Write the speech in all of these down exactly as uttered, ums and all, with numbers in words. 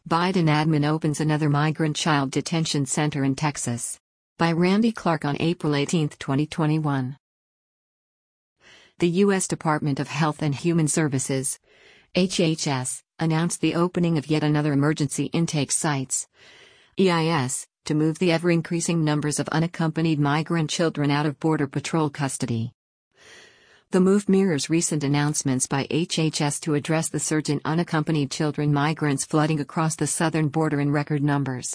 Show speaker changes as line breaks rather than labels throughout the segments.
Biden admin opens another migrant child detention center in Texas. By Randy Clark on April eighteenth, twenty twenty-one. The U S Department of Health and Human Services, H H S, announced the opening of yet another emergency intake sites, E I S, to move the ever-increasing numbers of unaccompanied migrant children out of Border Patrol custody. The move mirrors recent announcements by H H S to address the surge in unaccompanied children migrants flooding across the southern border in record numbers.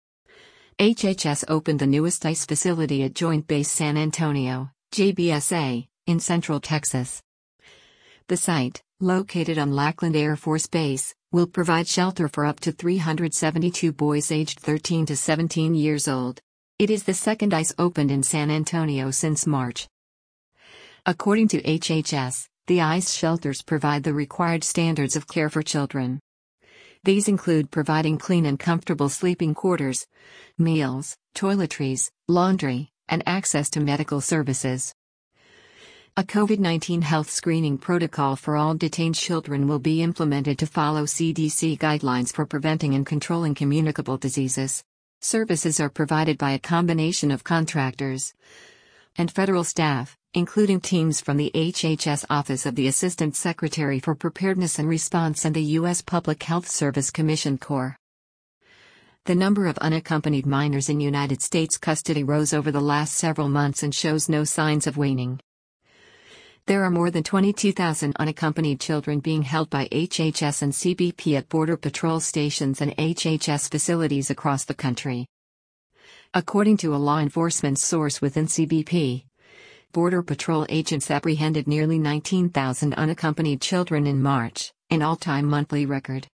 H H S opened the newest ICE facility at Joint Base San Antonio, J B S A, in central Texas. The site, located on Lackland Air Force Base, will provide shelter for up to three hundred seventy-two boys aged thirteen to seventeen years old. It is the second ICE opened in San Antonio since March. According to H H S, the ICE shelters provide the required standards of care for children. These include providing clean and comfortable sleeping quarters, meals, toiletries, laundry, and access to medical services. A COVID nineteen health screening protocol for all detained children will be implemented to follow C D C guidelines for preventing and controlling communicable diseases. Services are provided by a combination of contractors and federal staff, including teams from the H H S Office of the Assistant Secretary for Preparedness and Response and the U S Public Health Service Commission Corps. The number of unaccompanied minors in United States custody rose over the last several months and shows no signs of waning. There are more than twenty-two thousand unaccompanied children being held by H H S and C B P at Border Patrol stations and H H S facilities across the country. According to a law enforcement source within C B P, Border Patrol agents apprehended nearly nineteen thousand unaccompanied children in March, an all-time monthly record.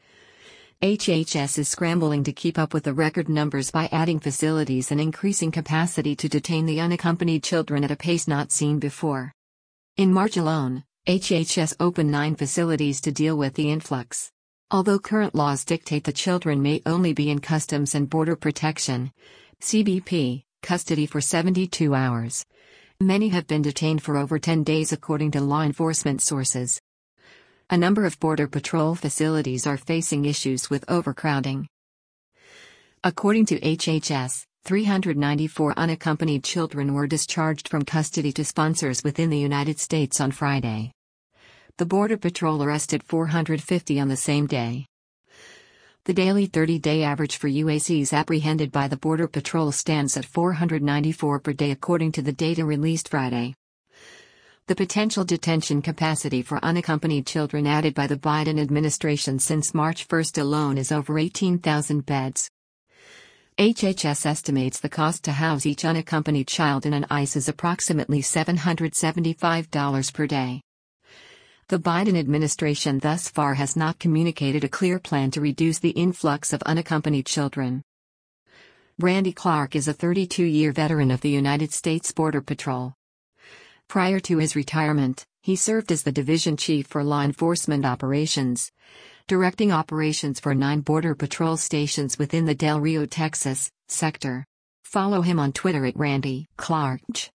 H H S is scrambling to keep up with the record numbers by adding facilities and increasing capacity to detain the unaccompanied children at a pace not seen before. In March alone, H H S opened nine facilities to deal with the influx. Although current laws dictate the children may only be in Customs and Border Protection, C B P, custody for seventy-two hours. Many have been detained for over ten days according to law enforcement sources. A number of Border Patrol facilities are facing issues with overcrowding. According to H H S, three hundred ninety-four unaccompanied children were discharged from custody to sponsors within the United States on Friday. The Border Patrol arrested four hundred fifty on the same day. The daily thirty-day average for U A Cs apprehended by the Border Patrol stands at four hundred ninety-four per day according to the data released Friday. The potential detention capacity for unaccompanied children added by the Biden administration since March first alone is over eighteen thousand beds. H H S estimates the cost to house each unaccompanied child in an ICE is approximately seven hundred seventy-five dollars per day. The Biden administration thus far has not communicated a clear plan to reduce the influx of unaccompanied children. Randy Clark is a thirty-two-year veteran of the United States Border Patrol. Prior to his retirement, he served as the division chief for law enforcement operations, directing operations for nine Border Patrol stations within the Del Rio, Texas, sector. Follow him on Twitter at Randy Clark.